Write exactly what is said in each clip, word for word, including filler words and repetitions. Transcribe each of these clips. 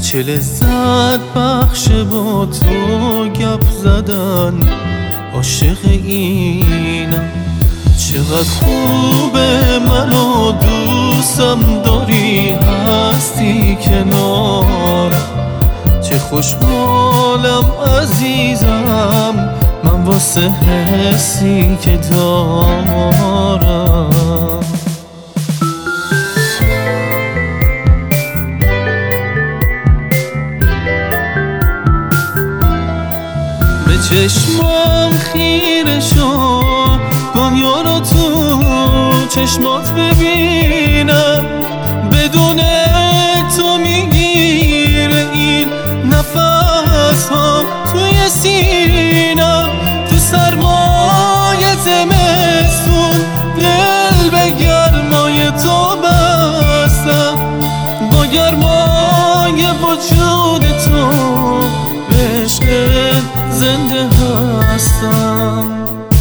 چه لذت بخش با تو گپ زدن، عاشق اینم. چقدر خوبه منو دوستم داری هستی کنار، چه خوشحالم عزیزم من واسه حسی که دارم. به چشمام خیره شو، دنیا رو تو چشمات ببینم، بدون تو میگیره این نفس ها توی سینم. تو سرمای زمستون دل به گرمای تو بستم، با گرمای وجود تو به عشق زنده هستم.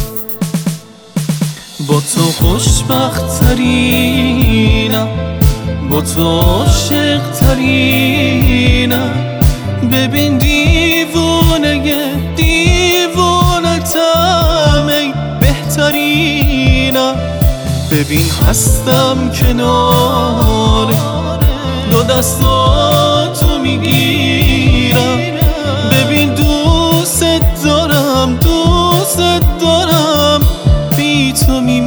با تو خوشبخت ترینم، با تو عاشق ترینم. ببین دیوونه دیوونه تم ای بهترینم. ببین هستم کنار دو دستاتو میگیرم. ببین دوست دارم دوست دارم بی تو می